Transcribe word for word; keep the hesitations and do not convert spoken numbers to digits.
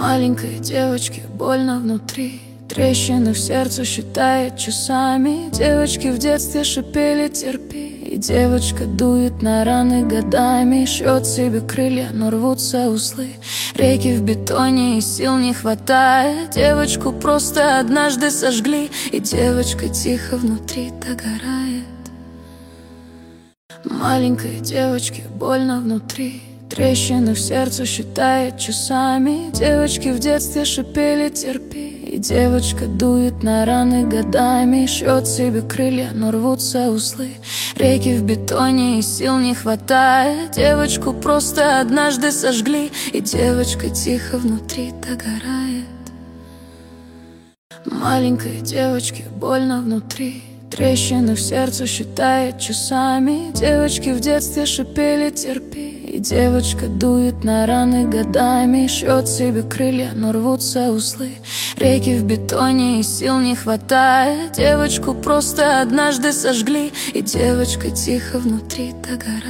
Маленькой девочке больно внутри, трещины в сердце считает часами. Девочки в детстве шипели терпи, и девочка дует на раны годами. Шьет себе крылья, но рвутся узлы, реки в бетоне и сил не хватает. Девочку просто однажды сожгли, и девочка тихо внутри догорает. Маленькой девочке больно внутри, трещины в сердце считает часами. Девочки в детстве шипели терпи, и девочка дует на раны годами. Шьет себе крылья, но рвутся узлы, реки в бетоне и сил не хватает. Девочку просто однажды сожгли, и девочка тихо внутри догорает. Маленькой девочке больно внутри, трещины в сердце считает часами. Девочки в детстве шипели терпи, и девочка дует на раны годами. Шьет себе крылья, но рвутся узлы, реки в бетоне и сил не хватает. Девочку просто однажды сожгли, и девочка тихо внутри догорает.